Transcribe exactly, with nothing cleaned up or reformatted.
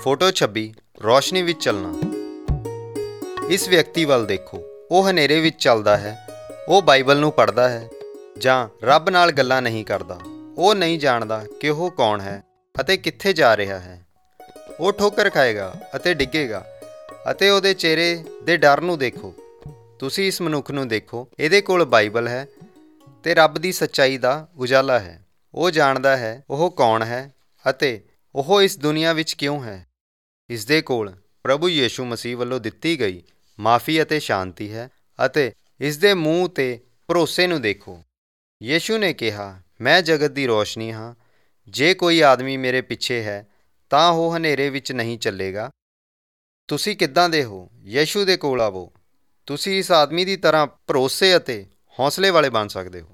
Photo ਛੱਬੀ ਰੌਸ਼ਨੀ ਵਿੱਚ ਚੱਲਣਾ। ਇਸ ਵਿਅਕਤੀ ਵੱਲ ਦੇਖੋ। ਉਹ ਹਨੇਰੇ ਵਿੱਚ ਚੱਲਦਾ ਹੈ। ਉਹ ਬਾਈਬਲ ਨੂੰ ਪੜ੍ਹਦਾ ਹੈ ਜਾਂ ਰੱਬ ਨਾਲ ਗੱਲਾਂ ਨਹੀਂ ਕਰਦਾ। ਉਹ ਨਹੀਂ ਜਾਣਦਾ ਕਿ ਉਹ ਕੌਣ ਹੈ ਅਤੇ ਕਿੱਥੇ ਜਾ ਰਿਹਾ ਹੈ। ਉਹ ਠੋਕਰ ਖਾਏਗਾ ਅਤੇ ਡਿੱਗੇਗਾ ਅਤੇ ਉਹਦੇ ਚਿਹਰੇ ਦੇ ਡਰ ਨੂੰ ਦੇਖੋ। ਤੁਸੀਂ ਇਸ ਮਨੁੱਖ ਨੂੰ ਦੇਖੋ। ਇਹਦੇ ਕੋਲ ਬਾਈਬਲ ਹੈ ਅਤੇ ਰੱਬ ਦੀ ਸੱਚਾਈ ਦਾ ਉਜਾਲਾ ਹੈ। ਉਹ ਜਾਣਦਾ ਹੈ ਉਹ ਕੌਣ ਹੈ ਅਤੇ ਉਹ ਇਸ ਦੁਨੀਆ ਵਿੱਚ ਕਿਉਂ ਹੈ। ਇਸ ਦੇ ਕੋਲ ਪ੍ਰਭੂ ਯੀਸ਼ੂ ਮਸੀਹ ਵੱਲੋਂ ਦਿੱਤੀ ਗਈ ਮਾਫ਼ੀ ਅਤੇ ਸ਼ਾਂਤੀ ਹੈ ਅਤੇ ਇਸ ਦੇ ਮੂੰਹ 'ਤੇ ਭਰੋਸੇ ਨੂੰ ਦੇਖੋ। ਯੀਸ਼ੂ ਨੇ ਕਿਹਾ, ਮੈਂ ਜਗਤ ਦੀ ਰੋਸ਼ਨੀ ਹਾਂ। ਜੇ ਕੋਈ ਆਦਮੀ ਮੇਰੇ ਪਿੱਛੇ ਹੈ ਤਾਂ ਉਹ ਹਨੇਰੇ ਵਿੱਚ ਨਹੀਂ ਚੱਲੇਗਾ। ਤੁਸੀਂ ਕਿੱਦਾਂ ਦੇ ਹੋ? ਯੀਸ਼ੂ ਦੇ ਕੋਲ ਆਵੋ। ਤੁਸੀਂ ਇਸ ਆਦਮੀ ਦੀ ਤਰ੍ਹਾਂ ਭਰੋਸੇ ਅਤੇ ਹੌਸਲੇ ਵਾਲੇ ਬਣ ਸਕਦੇ ਹੋ।